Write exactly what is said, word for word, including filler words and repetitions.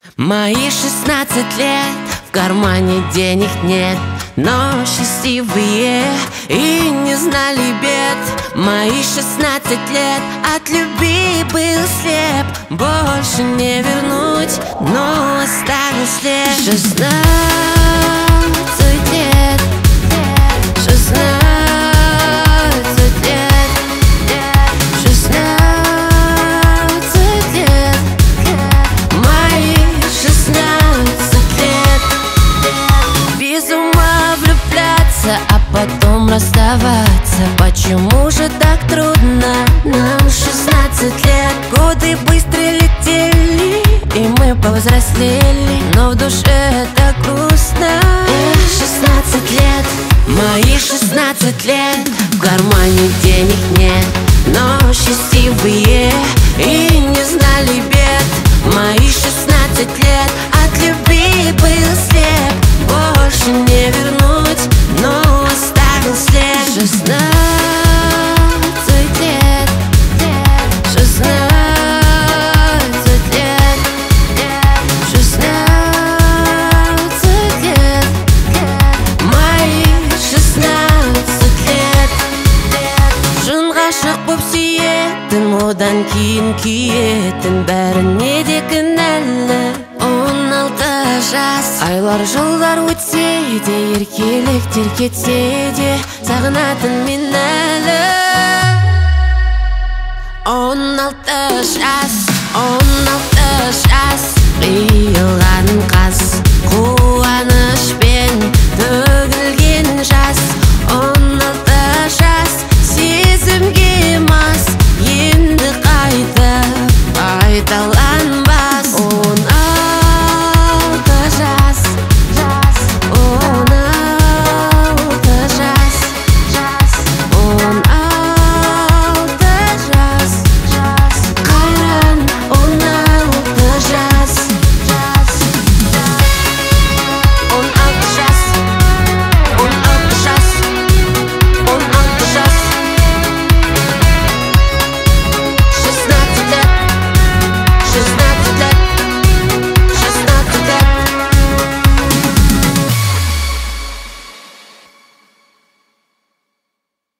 Мои шестнадцать лет, в кармане денег нет, но счастливые и не знали бед. Мои шестнадцать лет, от любви был слеп, больше не вернуть, но оставил след. Шестнадцать лет, шестнадцать лет, шестнадцать лет, мои шестнадцать лет. Без ума влюбляться, а потом расставаться. Почему же так трудно нам шестнадцать лет? Годы быстро летели, и мы повзрослели, но в душе так грустно. Эх, шестнадцать лет, мои шестнадцать лет, в кармане денег нет, но счастливые и не знали бед. Мои шестнадцать лет, от любви был слеп, больше не вернуть, но оставил след. Шестнадцать лет, шестнадцать лет, шестнадцать лет, мои шестнадцать лет. Шын ғашық боп сүйетін, одан кейін күйетін, бәріне де кінәлі. Он алты жас, айлар жылдар өтсе де, еркеліктер кетсе де, сағынатын мен әлі. Он алты жас, он алты жас,